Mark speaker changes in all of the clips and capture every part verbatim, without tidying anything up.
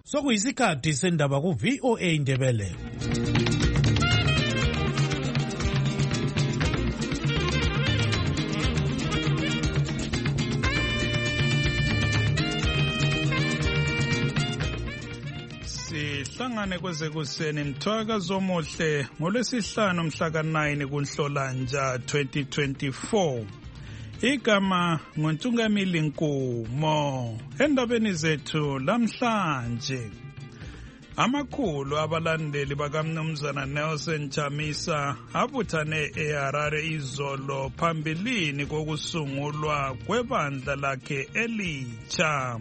Speaker 1: Sokuyisikhathi sendaba ku V O A Indebele. Sihlangane kwezekuseni mthwakazo omuhle ngolwesihlanu mhla ka nine kuNhlolanja twenty twenty-four. Igama nguNtungamili Nkumo. Endabeni zethu lamhlanje, amakhulu abalandeli bakaMnumzana Nelson Chamisa abuthane eHarare izolo phambilini kokusungulwa kwebandla lakhe elitsha.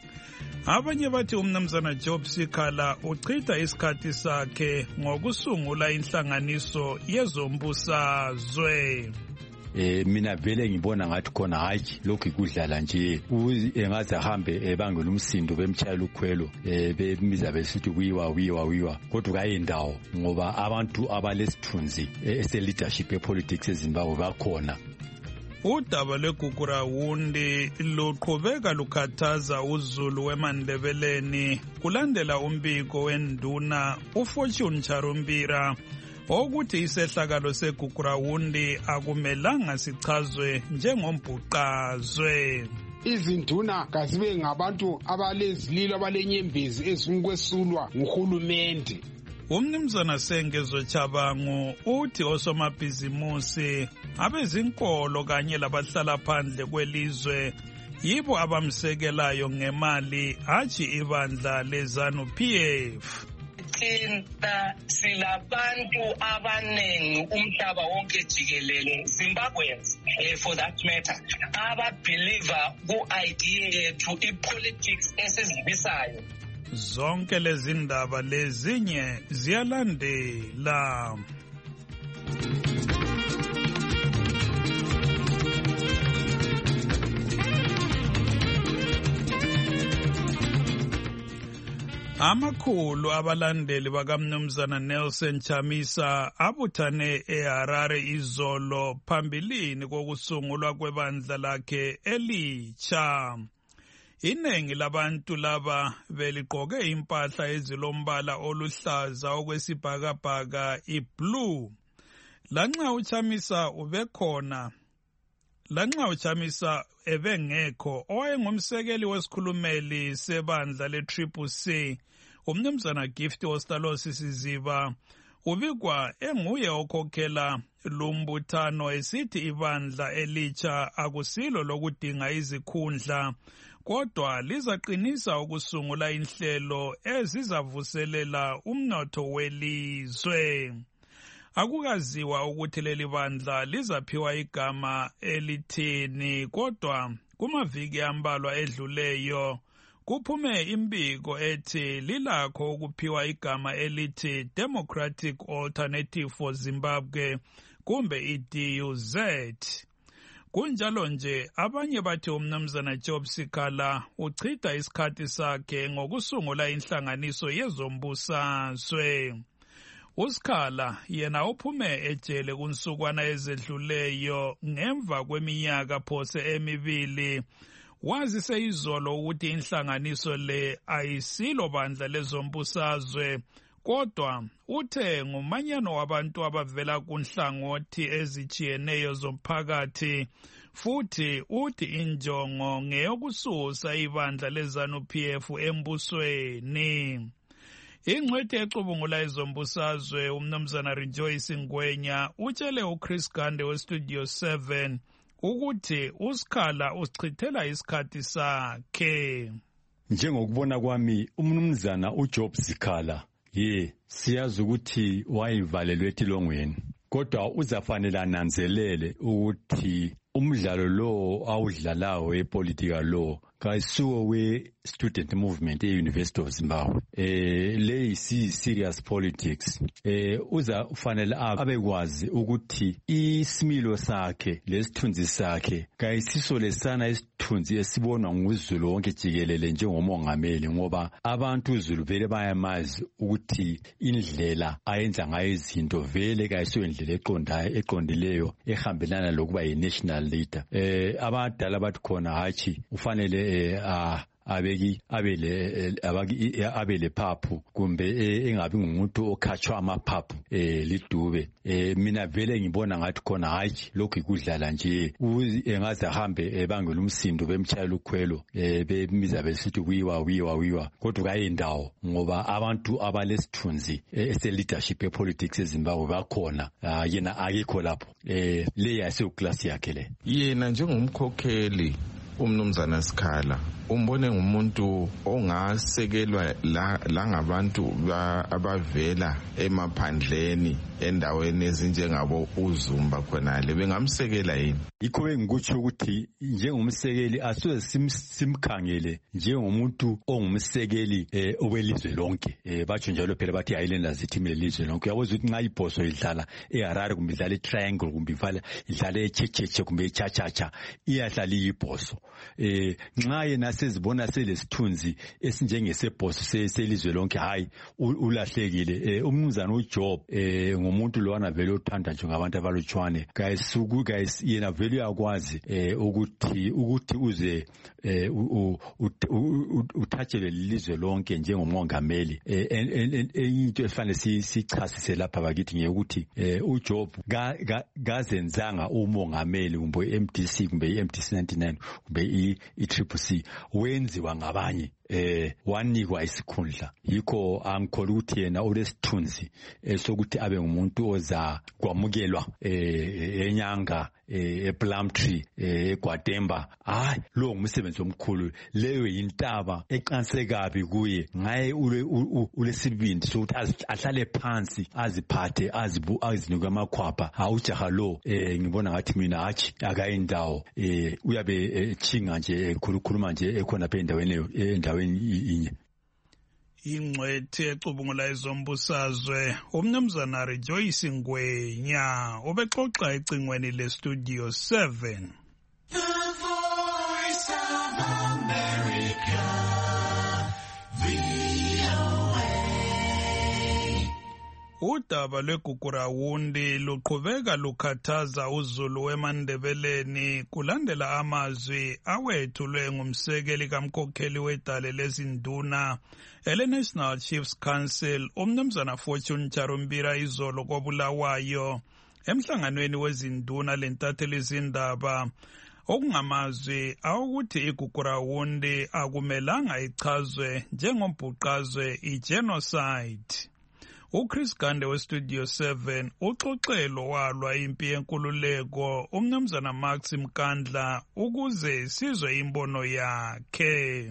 Speaker 1: Abanye bathi uMnumzana Job Sikhala uchitha isikhathi sakhe ngokusungula inhlanganiso yezombusazwe.
Speaker 2: Eh mina vele ngibona ngathi khona hayi lokhu ikudlala nje engaze ahambe ebangela umsindo bemtshayela ukhwelo eh bemiza besithi kuyiwa wiwa wiwa kodwa kayindawo ngoba abantu abalesithunzi ese leadership e politics eZimbabwe bakhona.
Speaker 1: Udaba lweGugurawundi luqhubeka lukhathaza uZulu weMandebeleni kulandela umbiko wenduna uFortune Charumbira ukuthi isehlakalo segugurawundi akumelanga sichazwe njengombhuqazwe.
Speaker 3: Izinduna kazibe ngabantu abalezililo abalenyembezi ezingukwesulwa nguhulumende.
Speaker 1: Umnumzana Sengezo Chabangu uthi osomabhizimusi abezinkolo kanye labahlala phandle kwelizwe yibo abamsekelayo ngemali hatshi ibandla leZANU P F.
Speaker 4: Thina silabantu abanengi umhlaba wonke jikelele Zimbabweans eh, for that matter ababeliever ku-idea yethu i-politics esizibisayo.
Speaker 1: Zonke lezi ndaba lezinye ziyalandela. Amakhulu abalandeli bakaMnumzana Nelson Chamisa abuthane eHarare izolo phambilini kokusungulwa kwebandla lakhe elitsha. Iningi labantu laba beligqoke impahla ezilombala oluhlaza okwesibhakabhaka iblue. Lanxa uChamisa ubekhona, lanxa uChamisa ebengekho, owayengumsekeli wesikhulumeli sebandla le-Triple C, uMnumzana Gift Ostalosi Siziba, ubikwa enguye okhokhela lumbuthano esithi ibandla elitsha akusilo lokudinga izikhundla, kodwa lizaqinisa ukusungula inhlelo ezizavuselela umnotho welizwe. Akukaziwa ukuthi leli bandla lizaphiwa igama elithini, kodwa kumaviki ambalwa edluleyo kuphume imbiko ethi lilakho ukuphiwa igama elithi Democratic Alternative for Zimbabwe kumbe i-D U Z. Kunjalo nje abanye bathi uMnumzana Job Sikhala uchitha isikhathi sakhe ngokusungula inhlanganiso yezombusazwe. uSikhala yena uphume ejele kunsukwana ezedluleyo ngemva kweminyaka phose emibili. Wazise izolo ukuthi inhlanganiso le ayisilo bandla lezombusazwe, kodwa uthe ngumanyano wabantu abavela kunhlangothi ezijiyeneyo zomphakathi, futhi uthi injongo ngeyokususa ibandla leZANU P F embusweni. Ingcwethe ecubungula izombusazwe uMnumzana Rejoice Ngwenya utshele uChris Gande weStudio seven ukuthi uSikhala usichithela isikhathi sakhe.
Speaker 2: Njengokubona kwami uMnumzana uJob Sikhala ye siyazi ukuthi wayivalelwe etilongweni, kodwa uzafanele ananzelele ukuthi umdlalo lo awudlalayo epolitical law kayisuwo we student movement e University of Zimbabwe. Eh le isi serious politics. Eh uza ufanele abekwazi ukuthi isimilo sakhe lesithunzi sakhe kayisiso lesana isithunzi esibonwa nguZulu wonke jikelele njengomongameli, ngoba abantu uZulu vele bayamazi ukuthi indlela ayenza ngayo izinto vele kayisiyo indlela eqondayo eqondileyo ehambelana lokuba yi national leader. Eh abadala bathi khona hachi ufanele eh abeki abele abaki abele phaphu kumbe engabi ngumuntu okhatshwa amaphaphu eh lidube eh mina vele ngibona ngathi khona hayi lokhu ikudlala nje engaze ahambe ebangela umsindo bemtshayela ukhwelo eh bemiza besithi wiwa wiwa wiwa kodwa kayindawo ngoba abantu abalesithunzi ese leadership e politics eZimbabwe bakhona yena akekho lapho eh le yase class yakhe le
Speaker 5: yena njengomkhokheli umnumzana Sikhala umbone ngumuntu ongasekelwa la, la ngabantu abavela emaphandleni endaweni ezinjengabo uZumba khonale bengamsekela yini
Speaker 2: yikho engikutsho ukuthi njengomsekeli asoze sim, simkhangele njengomuntu ongumsekeli eh, obelizwe lonke eh, batsho njalo phela bathi Highlanders ithi lelizwe lonke uyaboza ukuthi nxa ibhoso idlala eHarare kumbe idlala eTriangle kumbe idlala idlala eChecheche kumbe eChachacha iyahlala ibhoso eh nxa yena sezibona selesithunzi esinjengesebhoso selizwe lonke hayi ulahlekile eh, umnumzana uJob eh, ngomuntu lowana vele uthanda nje ngabantu abalutshwane guys uku guys yena vele uyakwazi eh, ukuthi ukuthi uze eh, uthatshele lelizwe lonke njengomongameli eh, into efanele sichasise lapha bakithi ngekuthi eh, uJob gazenzanga umongameli kumbe i-M D C kumbe i-M D C ninety-nine kumbe i-Triple C wenziwa ngabanye eh wanikwa isikhundla yikho angikholwa ukuthi yena olesithunzi esokuthi abe ngumuntu oza kwamukelwa eh enyanga eh ePlumtree eGwademba hayi lo ngumsebenzi omkhulu leyo yintaba eqansekabi kuye ngaye ulesibindi sokuthi ahlale phansi aziphathe azibu azinika amakhwapha awujaha lo eh ngibona ngathi mina hathi akayindawo eh uyabe chinga nje ekhulukhuluma nje ekhona phe endaweni endaweni inye
Speaker 1: ingcwethe ecubungula izombusazwe umnumzana Rejoice Ngwenya obexoxa ecingweni lestudio seven. The Voice of America, V O A. Udaba lweGugurawundi luqhubeka lukhathaza uZulu weMandebeleni kulandela amazwi awethulwe ngumsekeli kamkhokheli wedale lezinduna ele-National Chiefs Council umnumzana Fortune Charumbira izolo koBulawayo emhlanganweni wezinduna lentatheli izindaba okungamazwi awukuthi iGugurawundi akumelanga ichazwe njengombhuqazwe i-genocide. uChris Gande westudio seven uxoxelo walwa impi yenkululeko umnumzana Max Mkandla ukuze sizwe imbono yakhe.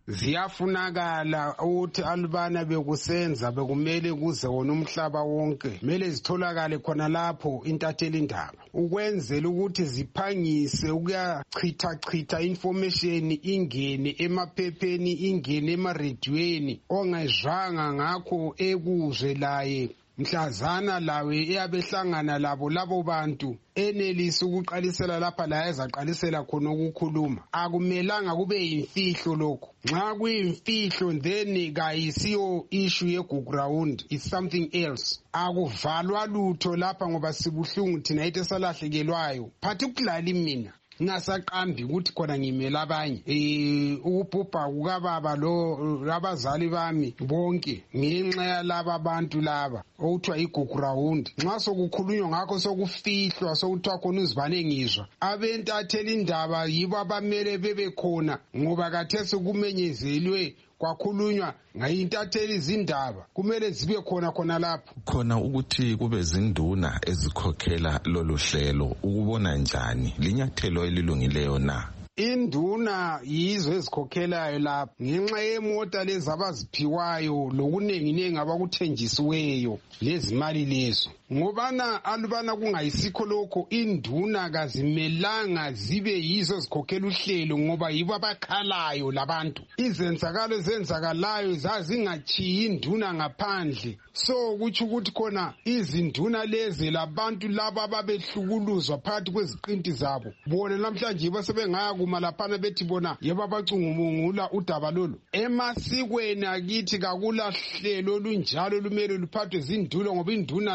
Speaker 3: Ziyafunakala ukuthi alubana bekusenza bekumele kuze wona umhlaba wonke mele zitholakale khona lapho intatheli indaba ukwenzela ukuthi ziphangise ukuyachitha chitha information ingene emaphepheni ingene emarediyweni ongezwanga ngakho ekuzwe laye mhlazana lawe eyabehlangana labo labo bantu enelisa ukuqalisela lapha la ezaqalisela khona ukukhuluma akumelanga kube yimfihlo lokho nxa kuyimfihlo then kayisiyo issue yeGugurawundi it's something else akuvalwa lutho lapha ngoba sibuhlungu thina ethe salahlekelwayo particularly mina ngasaqambi ukuthi khona ngimela abanye eh ukubhubha kukababa lo abazali bami bonke ngenxa yalaba abantu laba okuthiwa iGugurawundi nxa sokukhulunywa ngakho sokufihlwa sokuthiwa khona uzibane ngizwa abentatheli indaba yibo abamele bebe khona ngoba kathesi kumenyezelwe kwakhulunywa ngayintatheli izindaba kumele zibe khona khona lapho
Speaker 5: khona ukuthi kube zinduna ezikhokhela lolu hlelo ukubona njani linyathelo elilungileyo na
Speaker 3: induna yizo ezikhokhelayo lapho ngenxa yemota lezi abaziphiwayo lokunenginengi abakuthenjisiweyo lezimali lezo ngobana alubana kungayisikho lokho induna kazimelanga zibe yizo zikhokhela uhlelo ngoba yibo abakhalayo labantu izenzakalo zenzakalayo zazingachiyi induna ngaphandle so kuthi ukuthi khona izinduna lezi labantu laba babehlukuluzwa phakathi kweziqinti zabo bona namhlanje basebengaya kuma laphana bethi bona yeba bacungumungula udaba lolu emasikweni akithi kakula hlelo lunjalo lumele luphathwe zinduna ngoba induna lazo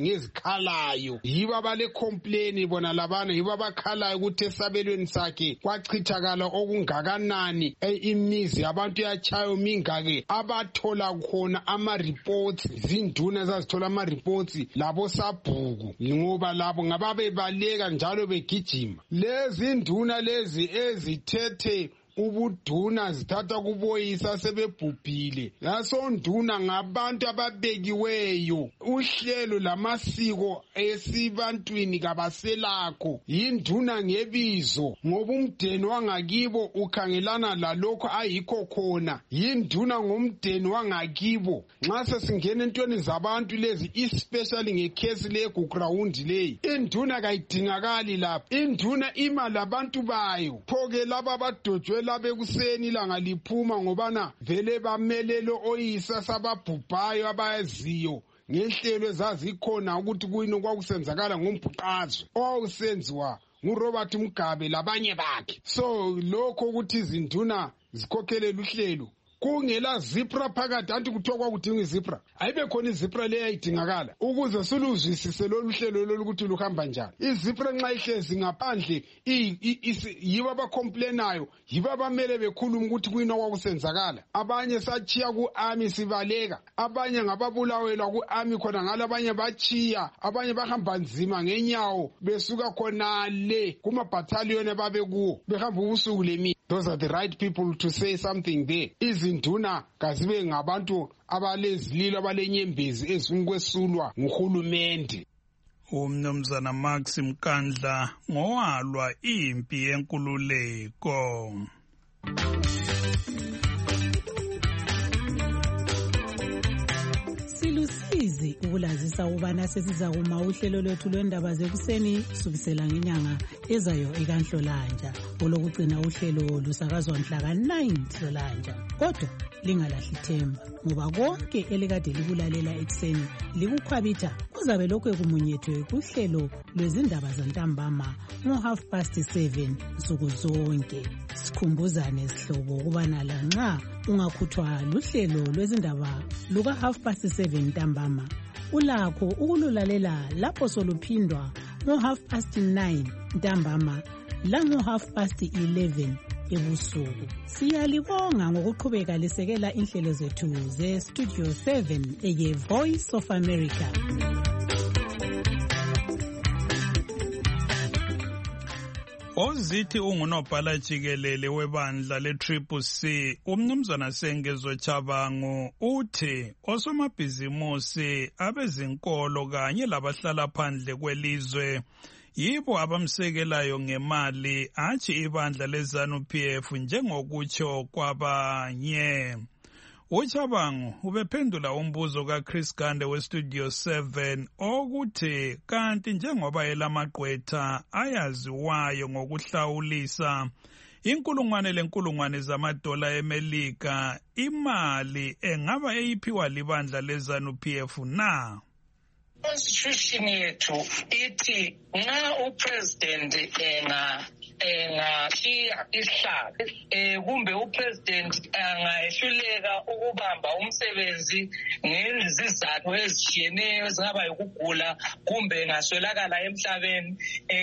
Speaker 3: ngezikhalayo yibo abale complain bona labana yibo abakhalayo ukuthi esabelweni sakhe kwachithakala okungakanani imizi abantu yachayo mingake abathola khona ama reports zinduna zazithola ama reports labo sabhuku ngoba labo ngababe baleka njalo begijima lezi nduna lezi ezithethe ubuduna zithatha kuboyisa sebebhubhile yaso nduna ngabantu ababekiweyo uhlelo lamasiko esibantwini kabaselakho yinduna ngebizo ngoba umdeni wangakibo ukhangelana lalokho ayikho khona yinduna ngomdeni wangakibo nxa sesingena entweni zabantu lezi especially ngecase le ground leyi induna kayidingakali lapha induna ima labantu bayo phoke laba badojwe labekuseni ilanga liphuma ngobana vele bamelelo oyisa sababhubhayo abayaziyo ngehlelo ezazikhona ukuthi kuyini kwakusenzakala ngombhuqazwe owawusenziwa nguRobert Mugabe labanye bakhe so lokho ukuthi izinduna zikhokhelele uhlelo kungela zipra phakathi anti kuthiwa kwakudinga izipra ayibe khona izipra leyo ayidingakala ukuze siluzwisise lolu hlelo lokuthi luhamba njani izipra nxa ihlezi ngaphandle yibo abacomplainayo yibo abamele bekhuluma ukuthi kuyini okwakusenzakala abanye sachiya ku-army sibaleka abanye ngababulawelwa ku-army khona ngalo abanye bachiya abanye bahamba nzima ngenyawo besuka khonale kuma-battalion ababe kuwo behamba ubusuku lemini. Those are the right people to say something there. Izinduna kazibe ngabantu abalezililo abalenyembezi ezingekwesulwa nguhulumende.
Speaker 1: Umnumzana Max Mkandla ngowalwa impi yenkululeko.
Speaker 6: Silusizi ukulazisa ubana sesiza kuma uhlelo lwethu lwendaba zekuseni subisela ngenyanga ezayo ekanhlolanja olokugcina uhlelo lusakazwa mhla ka nine Nhlolanja kodwa lingalahli themba ngoba konke elikade likulalela ekseni likukhwabitha kuzabe lokho ekumunyethwe kuhlelo lwezindaba zantambama ngo half past seven nsuku zonke sikhumbuzane sihlobo ukubana lanxa ungakhuthwa luhlelo lwezindaba luka half past seven ntambama ulakho ukululalela lapho soluphindwa ngo half past nine ntambama lango half past eleven ebusuku. Siyalibonga ngokuqhubeka lisekela inhlelo zethu ze Studio seven eye Voice of America.
Speaker 1: Ozithi ungunobhala jikelele webandla le-Triple C umnumzana Sengezo Chabangu uthi osomabhizimusi abezinkolo kanye labahlala phandle kwelizwe yibo abamsekelayo ngemali athi ibandla leZANU P F njengokutsho kwabanye. uChabangu ubephendula umbuzo kaChris Gande weStudio seven okuthi kanti njengoba elamagqwetha ayaziwayo ngokuhlawulisa inkulungwane lenkulungwane zamadola eMelika imali engaba eyiphiwa libandla leZANU P F na?
Speaker 4: Constitution yethu ithi nxa upresident enga engashiya isihlalo eh kumbe upresident angahluleka ukubamba umsebenzi ngezizathu ezishiyeneyo ezingaba ukugula kumbe ngaswelakala emhlabeni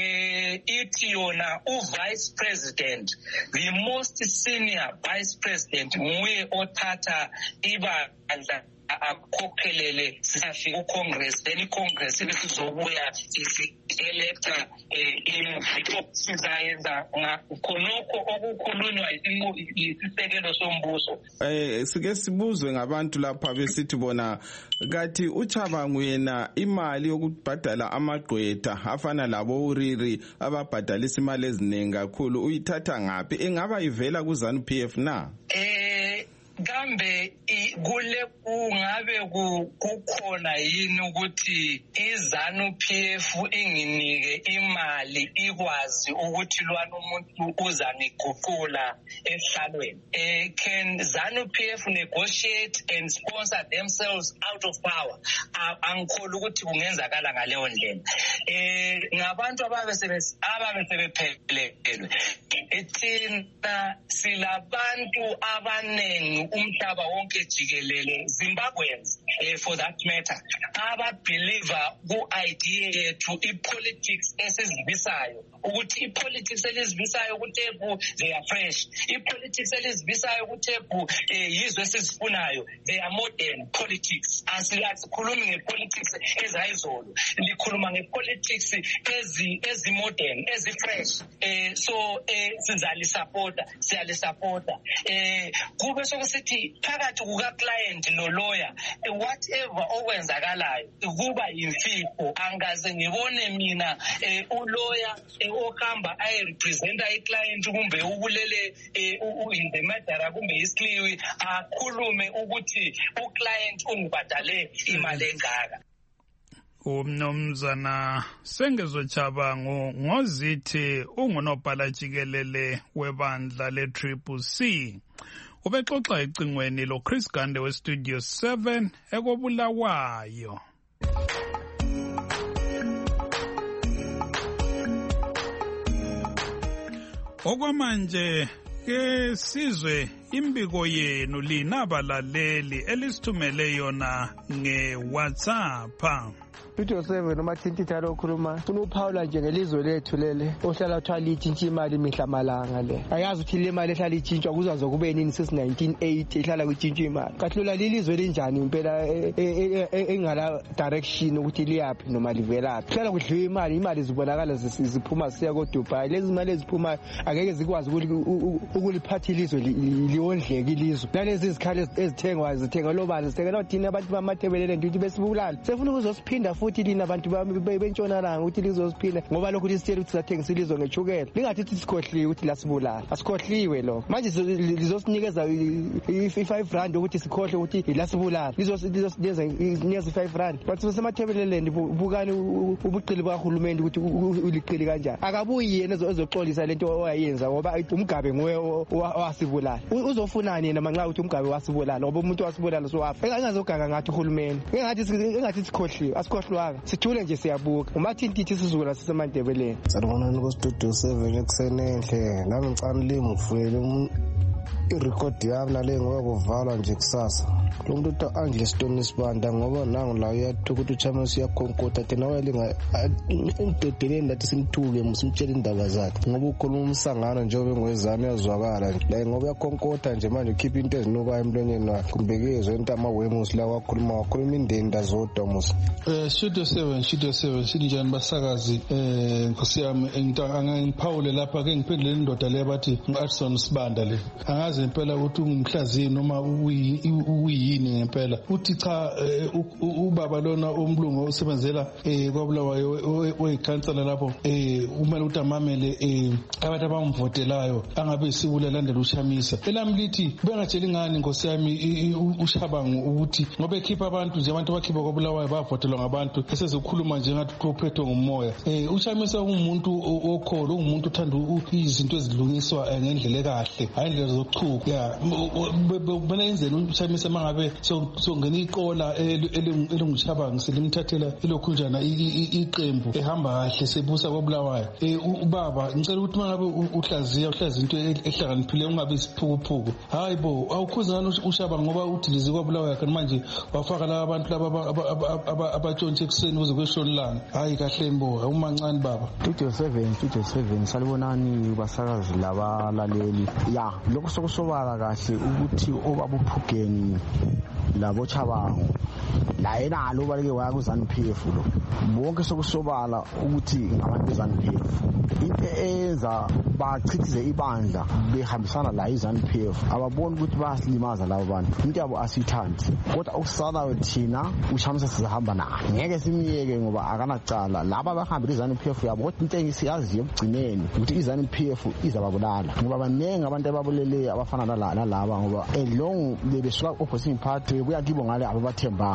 Speaker 4: eh ithi yona uvice president the most senior vice president nguye othatha ibandla akhokhelele sifika uCongress then iCongress besizobuya isi-electa imvumo sizayenza khonokho okukhulunywa isisekelo sombuso.
Speaker 5: Eh sike sibuzwe ngabantu lapha besithi bona kathi uChabangu yena imali yokubhadala amagqwetha afana labo uriri ababhadalisa imali eziningi kakhulu uyithatha ngapi engaba ivela kuZANU P F na?
Speaker 4: Eh kambe kule kungabe kukhona yini ukuthi iZANU P F inginike imali ikwazi ukuthi lwana umuntu uzaniguqula ehlalweni eh can ZANU P F negotiate and sponsor themselves out of power? Angikholwa ukuthi kungenzakala ngaleyo ndlela eh ngabantu ababesebenza ababesebephelelwe ethina silabantu abanengi umhlaba wonke jikelele Zimbabweans uh, for that matter, ababeliever ku-idea yethu i-politics esizibisayo ukuthi i-politics elizibisayo kuTepu they are fresh, i-politics elizibisayo kuTepu yizwe esizifunayo they are modern politics. Asikhulumi nge-politics ezayizolo, likhuluma nge-politics ezi ezi-modern ezi-fresh. Eh, so eh, sizalisapota siyalisapota eh kube sokusithi phakathi kuka-client no-lawyer eh, whatever okwenzakalayo kuba yimfihlo. Angaze ngibone mina eh, uloya eh, ohamba ayirepresenta i-client kumbe ubulele eh, in the matter kumbe isikliwi akhulume ukuthi u-client ungibhadale imali engaka.
Speaker 1: Umnumzana Sengezo Chabangu ngozithi ungunobhala jikelele webandla le-Triple C. Ubexoxa ecingweni lo Chris Gande we Studio seven ekobulawayo. Okwamanje ke sizwe imbiko yenu lina balaleli elisithumele yona nge-WhatsApp.
Speaker 7: Studio seven noma thintithalo okhuluma funa uPaula nje ngelizwe lethu lele ohlala uthwala itshintsha imali imihla malanga le ayazi ukuthi le mali ehlala itshintshwa kuzazo kube nini since nineteen eighty ihlala kwitshintshwa imali kahlula lilizwe linjani impela engala direction ukuthi liyapi noma livelaphi hlala kudliwa imali imali zibonakala ziphuma siya ko Dubai lezi imali eziphuma akeke zikwazi ukuliphatha ilizwe liwondleke ilizwe nalezi izikhali ezithengwa zithengwa lobani zithengwa thina abantu bamathebelele ndithi besibulala sefuna ukuzosiphinda futhi lina abantu bentshonalanga ukuthi lizosiphinda ngoba lokhu lisitshela ukuthi sathengisa ilizwe ngechukela lingathi sikhohliwe ukuthi lasibulala asikhohliwe lo manje lizosinikeza i-five rand ukuthi sikhohle ukuthi lasibulala lizosinikeza i-five rand bathi semathebeleleni bukani ubuqili bukahulumeni ukuthi uliqili kanjani akabuyi yena ezoxolisa lento owayenza ngoba umgabe nguye owasibulala uzofunani yena manxa ukuthi umgabe wasibulala ngoba umuntu wasibulala sowafa engazogaga ngathi uhulumeni engathi engathi sikhohliwe asikhohlwanga sithule nje siyabuka umathintithi sizula sisemandebeleni
Speaker 8: sanibonani ku Studio seven ekuseni enhle nami ngicana limi ngifuyele irecord yami nale ngoba kuvalwa nje kusasa lo muntu uthi Angel Stone Sibanda ngoba nangu la uyathi ukuthi uChamasi uyakhonkotha thina wayelinga indodeleni lathi simthuke musimtshela indaba zakhe ngoba ukhuluma umsangano njengoba engwezami yazwakala la ngoba uyakhonkotha nje manje ukhipha into ezinuka emlonyeni wakhe kumbekezwe into amawemusi la wakhuluma wakhuluma indeni ndazodwa musi.
Speaker 9: eh Studio seven Studio seven sinjani basakazi eh Nkosi yami angiphawule lapha ke ngiphendule indoda le bathi uArson Sibanda le angazi impela ukuthi ungumhlaziyi noma uyini ngempela uthi cha ubaba lona omlungu osebenzela eh kwaBulawayo oyikhansela lapho eh umele ukuthi amamele eh abantu abamvotelayo angabe sibule landela uShamisa elami lithi bengatshela ingani Nkosi yami uShabangu ukuthi ngoba ekhipha abantu nje abantu bakhipha kwaBulawayo bavotelwa ngabantu esezokhuluma nje ngathi uphethwe ngumoya eh uShamisa umuntu okholo ungumuntu uthanda izinto ezilungiswa ngendlela ekahle hayi indlela zochuku ya bena yenzeni uShamisa mangabe songena iqola elungushabangu selimthathela ilokhunjana iqembu ehamba kahle sebusa kwaBulawayo eh ubaba ngicela ukuthi mangabe uhlaziya uhlazi into ehlakaniphile ungabe isiphukuphuku hayibo awukhuzana uShabangu ngoba udilizi kwaBulawayo kanti manje wafaka la abantu laba abatshontshe ekuseni kuze kweshonilanga hayi kahle mbo umancane baba.
Speaker 7: Studio seven Studio seven salibonani basakazi labalaleli ya lokho sokusobala kahle ukuthi obabuphugeni labo Chabangu la yena lo baleke waya ku ZANU-P F lo bonke sokusobala ukuthi ngabantu beZANU-P F into enza bachithize ibandla behambisana la iZANU-P F ababoni ukuthi bayasilimaza labo bantu into yabo asithandi kodwa okusalayo thina uShamisa sizahamba naye ngeke simiyeke ngoba akanacala laba bahambile iZANU-P F yabo kodwa into engisiyaziyo ekugcineni ukuthi iZANU-P F izababulala ngoba baningi abantu ababulele abafana nalaba ngoba elong bebesuka opposing party buya kibo ngale ababathembanga baza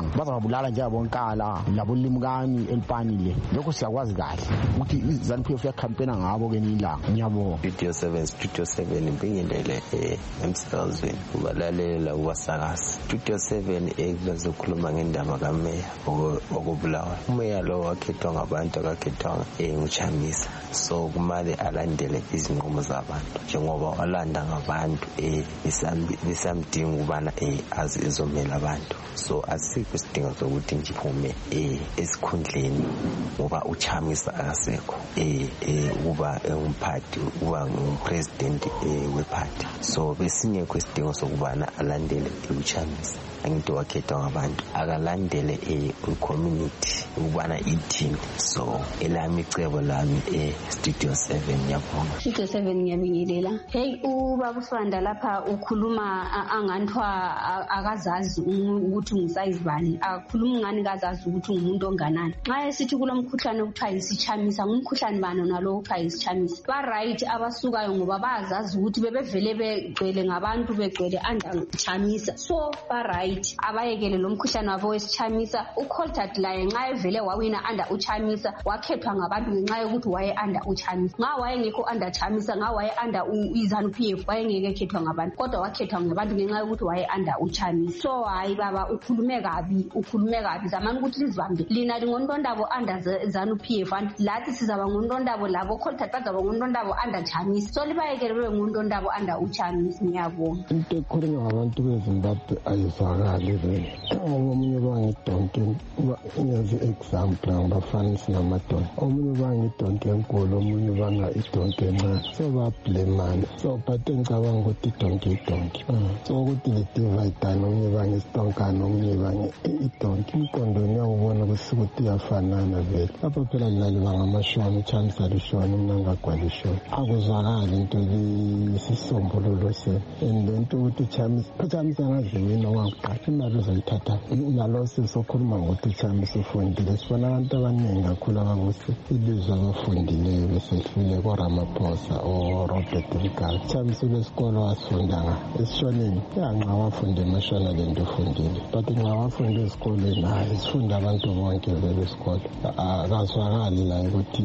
Speaker 10: ngiyabulala njengabonkala labo limkani elipanile lokho siyakwazi kahle ukuthi iZANU-P F yacampaigna ngabo ke nilanga ngiyabonga.
Speaker 11: Studio seven Studio seven Mbingelele eh emsakazweni ubalalela ubasakazi. Studio seven ekuzokhuluma ngendaba kameya okubulawa. Umeya lo wakhethwa ngabantu akakhethwa nguChamisa, so kumele alandele izinqumo zabantu njengoba walanda ngabantu eh besamdinga ubana eh azi izomela abantu, so asikho isidingo sokuthi ngiphume eh esikhundleni ngoba uChamisa akasekho eh uba umphathi uba ngupresident eh weparty, so besingekho isidingo sokubana alandele uChamisa. Angithi wakhethwa ngabantu akalandele e-community ukubana ithini, so elami icebo lami e-Studio seven ngiyabonga.
Speaker 12: Studio seven ngiyabingelela. Hey ubaba uSibanda lapha ukhuluma anganthiwa akazazi ukuthi ngisayizibani, akakhuluma ngani kazazi ukuthi ngumuntu onganani. Nxa esithi kulomkhuhlane okuthiwa yisichamisa, ngumkhuhlane bani nalo okuthiwa yisichamisa? Ba right abasukayo ngoba bazazi ukuthi bebevele begcwele ngabantu begcwele under chamisa, so ba right abayekele lo mkhuhlane wabo wesichamisa. uColtard laye nxa evele wawina under uChamisa wakhethwa ngabantu ngenxa yokuthi waye under uChamisa. Nxa waye ngekho under Chamisa, nxa waye under iZANU-P F waye ngeke ekhethwa ngabantu, kodwa wakhethwa ngabantu ngenxa yokuthi waye under uChamisa. So hayi baba ukhulume kabi, ukhulume kabi. Zamani ukuthi lizibambe lina lingondondabo under ZANU-P F, lathi sizaba ngondondabo labo Coltard bazaba ngondondabo under Chamisa, so libayekele bebe ngondondabo under uChamisa. Ngiyabonga.
Speaker 8: Into ekhulunywa ngabantu beZimbabwe ayizwakali vele. Omunye bangidonke ngenze example ngabafanisi namadonke, omunye bangidonke enkulu, omunye banga idonke encane, so bablemana. So but ngicabanga ukuthi idonke idonke, so ukuthi le-divide omunye bangesidonke omunye bange idonke. Umqondo ngiyawubona ukuthi uyafanana vele. Lapha phela lali bangamashoni, uChamisa lishoni, mina ngagwalishoni. Akuzwakali into lesisombululo se and lento ukuthi uChamisa uChamisa ngazimini owakuqala imali uzoyithatha nalo sisokhuluma ngokuthi uChamisa ufundile. Sibona abantu abaningi kakhulu abakusi ilizwe abafundileyo besehlule koRamaphosa o Robert Mugabe. uChamisa lesikolo wasifunda esishonini yanxa wafunda emashona lento ufundile, but nxa wafunda esikoleni hayi sifunda abantu bonke vele esikolo. Akazwakali la ukuthi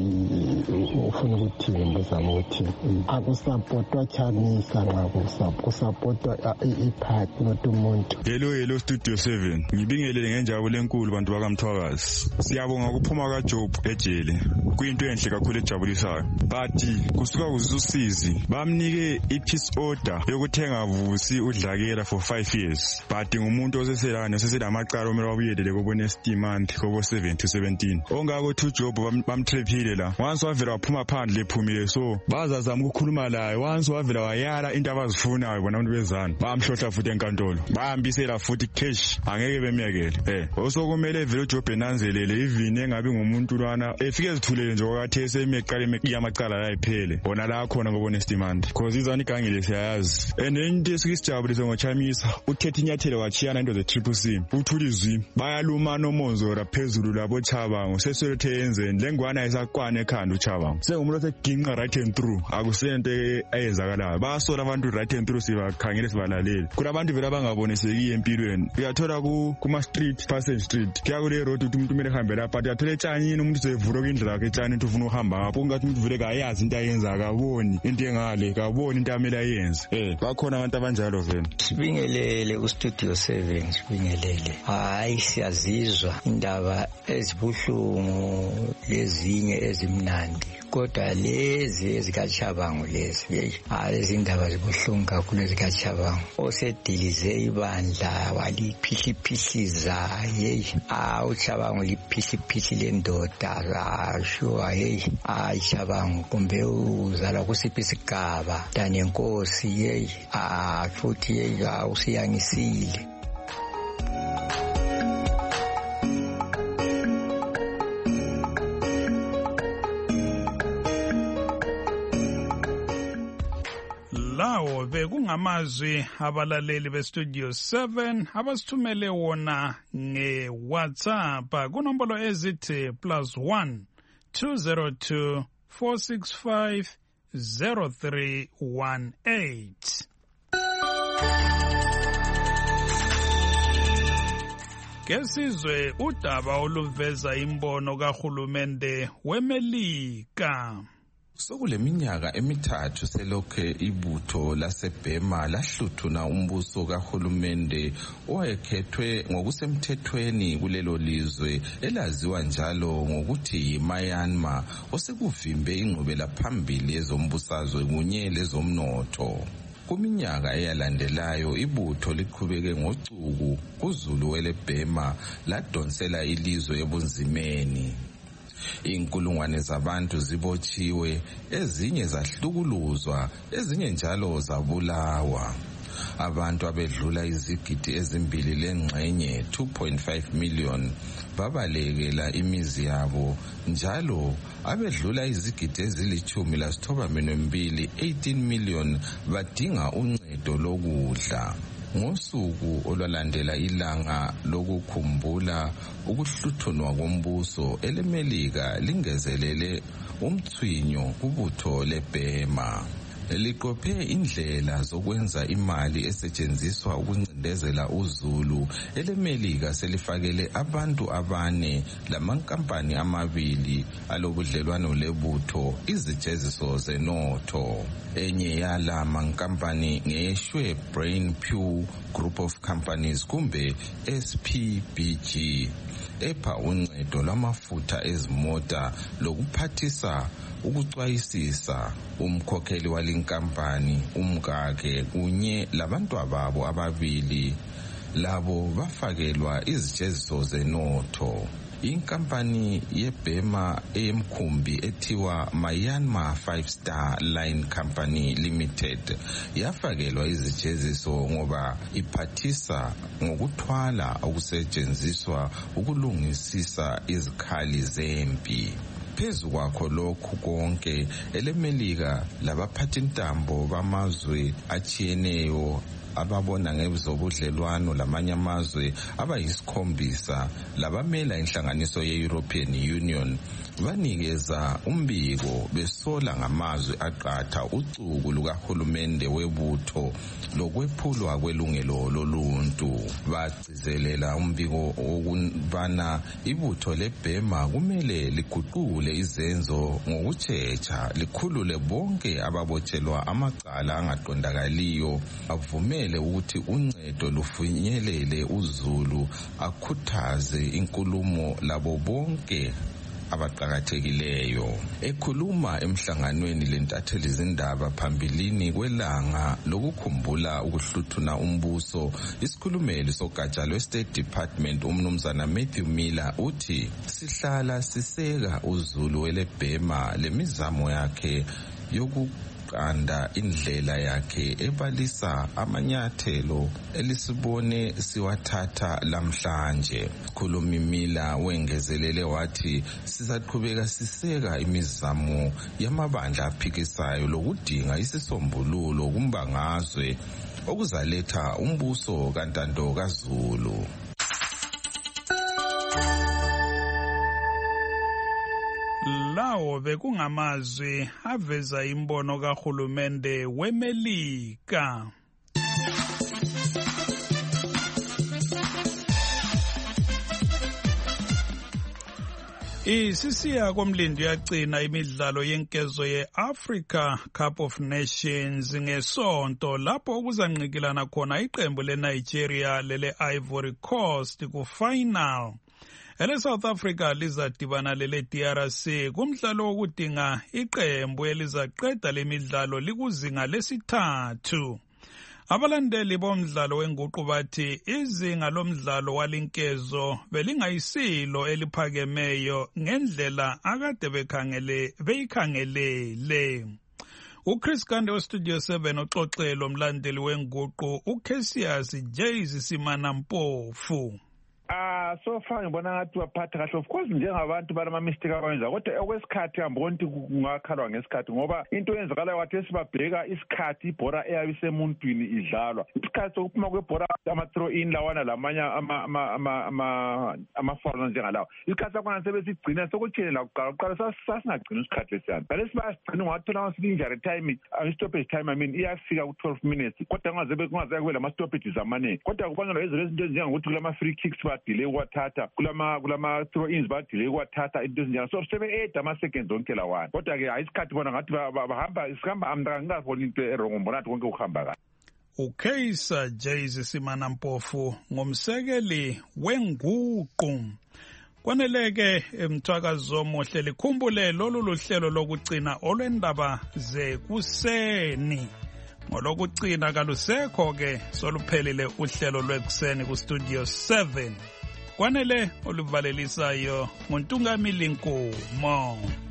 Speaker 8: ufuna ukuthini bezama ukuthi akusapotwa Chamisa nxa kusapotwa iphathi not umuntu.
Speaker 13: Hello hello Studio seven ngibingelele ngenjabulo enkulu bantu bakamthwakazi. Siyabonga ukuphuma kaJob ejele, kuyinto enhle kakhulu ejabulisayo, but kusuka kuzusizi bamnike ipeace order yokuthenga vusi udlakela for five years, but ngumuntu oseselana oseselamacala omele wabuyelele kobo next month kobo seven to seventeen. Ongako two Job bamtrephile la, once wavela waphuma phandle ephumile, so bazazama ukukhuluma laye. Once wavela wayala into abazifunayo bona abantu bezana bamhlohla futhi enkantolo, bahambisela futhi cash, angeke bemyekele. Eh osokumele vele uJob enanzelele even engabi ngumuntu lwana efike ezithulele nje okathe emeqala iyamacala la iphele bona la khona ngobo next month, because izani igangile siyayazi. And into esikisijabulise ngoChamisa uthethe inyathelo wachiyana into ze triple C uthulizwi bayaluma nomonzora phezulu labo Chabango sesolothe yenzeni lengwana isakwane ekhanda uChabango sengumuntu oseginqa right and through, akusento eyenzakalayo. Basola abantu right and through sibakhangele sibalalele. Kulabantu vele abangaboniseki empilweni, uyathola kuma street passage street kuyakule road uthi umuntu kumele hambe lapha, uyathola etshanyini umuntu sevuka indlela yakhe etshani into ufuna uhamba ngapho, ungathi umuntu vele kayazi into ayenza, akaboni into engale, akaboni into amele ayenze. Eh bakhona abantu abanjalo vele.
Speaker 14: Sibingelele ku Studio seven, sibingelele. Hayi siyazizwa indaba ezibuhlungu lezinye ezimnandi, kodwa lezi ezikaChabango lezi hayi izindaba zibuhlungu kakhulu ezikaChabango. Osedilize ibandla waliphihliphihliza yeyi, ah uChabango liphihliphihli lendoda sure yeyi, ah iChabango kumbe uzala kusiphi isigaba dane nkosi yeyi, ah futhi yeyi usiyangisile.
Speaker 1: Lawo bekungamazwi abalaleli beStudio seven abasithumele wona ngeWhatsApp kunombolo ezithi plus one two zero two four six five zero three one eight. Kesizwe udaba oluveza imbono kahulumende weMelika.
Speaker 5: Sokuleminyaka emithathu selokhe ibutho laseBurma lahluthuna umbuso kahulumende owayekhethwe ngokusemthethweni kulelo lizwe elaziwa njalo ngokuthi yiMyanmar osekuvimbe ingqubela phambili yezombusazwe kunye lezomnotho. Kuminyaka eyalandelayo ibutho liqhubeke ngocuku kuzulu weleBurma ladonsela ilizwe ebunzimeni. Inkulungwane zabantu zibotshiwe, ezinye zahlukuluzwa, ezinye njalo zabulawa. Abantu abedlula izigidi ezimbili lengxenye two point five million babalekela imizi yabo, njalo abedlula izigidi ezilithumi lasithoba mbili eighteen million badinga uncedo lokudla. Ngosuku olwalandela ilanga lokukhumbula ukuhluthunwa kombuso eleMelika lingezelele umthwinyo kubutho leBurma. Liqophe indlela zokwenza imali esetshenziswa ukuncindezela uzulu eleMelika selifakele abantu abane lamankampani amabili alobudlelwano lebutho izijeziso zenotho. Enye yala mankampani ngeshwe Brain Pew Group of Companies kumbe S P B G epha uncedo lwamafutha ezimota lokuphathisa ukucwayisisa. Umkhokheli walinkampani umkakhe kunye labantwababo ababili labo bafakelwa izijeziso zenotho. Inkampani yeBurma emkhumbi ethiwa Myanmar Five Star Line Company Limited yafakelwa izijeziso ngoba iphathisa ngokuthwala okusetshenziswa ukulungisisa izikhali zempi. Phezu kwakho lokhu konke eleMelika labaphathintambo bamazwe achiyeneyo ababona ngezobudlelwano lamanye amazwe abayisikhombisa labamela inhlanganiso ye-European Union banikeza umbiko besola ngamazwi aqatha ucuku lukahulumende webutho lokwephulwa kwelungelo loluntu. Bagcizelela umbiko okubana ibutho leBurma kumele liguqule izenzo ngokutshecha, likhulule bonke ababotshelwa amacala angaqondakaliyo, avumele ukuthi uncedo lufinyelele uzulu, akhuthaze inkulumo labo bonke abaqhakathekileyo. Ekhuluma emhlanganweni lentatheli zindaba phambilini kwelanga lokukhumbula ukuhluthuna umbuso, isikhulumeli sogatsha lwe-State Department umnumzana Matthew Miller uthi sihlala siseka uzulu weleBurma lemizamo yakhe yoku qanda indlela yakhe ebalisa amanyathelo elisibone siwathatha lamhlanje. Khulumimila wengezelele wathi sizaqhubeka siseka imizamo yamabandla aphikisayo lokudinga isisombululo kumbangazwe okuzaletha umbuso kantando kaZulu.
Speaker 1: Lawo bekungamazwi aveza imbono kahulumende weMelika. Isisiya komlindi yagcina imidlalo yenkezo ye-Africa Cup of Nations ngesonto lapho okuzanqikilana khona iqembu leNigeria lele-Ivory Coast ku-final. Ele South Africa lizadibana lele D R C kumdlalo wokudinga iqembu elizaqeda lemidlalo likuzinga lesithathu. Abalandeli bomdlalo wenguqu bathi izinga lomdlalo walinkezo belingayisilo eliphakemeyo ngendlela akade bekhangele beyikhangelele. uChris Gande weStudio seven uxoxelo mlandeli wenguqu uCassius Jays Simana Mpofu.
Speaker 15: Ah so far ngibona ngathi waphatha kahle, of course njengabantu balama mistake abenza, kodwa okwesikhathi ambona ukuthi kungakhalwa ngesikhathi ngoba into eyenzakala wathi sibabheka isikhathi ibhora eyabisemuntwini idlalwa, isikhathi sokuphuma kwebhora ama throw in lawana lamanye ama ama ama ama foul njengalawo, isikhathi sakona sebesigcina sokuthela kuqala kuqala sasingagcina isikhathi lesiyana, bale sibasigcina ngathola ukuthi injury time stoppage time I mean iyafika ku twelve minutes, kodwa ngaze kungaze kube lama stoppages amaningi, kodwa kubangela izinto ezinjengokuthi kulama free kicks badile ukwathatha kulama kulama throw-ins badile ukwathatha into ezinjalo so sebe-eight ama-seconds onke lawana kodwa-ke isikhathi bona ngathi bahamba sihamba ngingaboni into erongo mbona athi konke ukuhamba kahle.
Speaker 1: uKaiser Jayce Simanampofu ngumsekeli wenguqu. Kwaneleke emthwakazo omuhle likhumbule lolu luhlelo lokugcina olwendaba zekuseni. Ngolokugcina kalusekho ke soluphelile uhlelo lwekuseni ku Studio seven. Kwanele oluvalelisayo nguNtungamili Nkomo.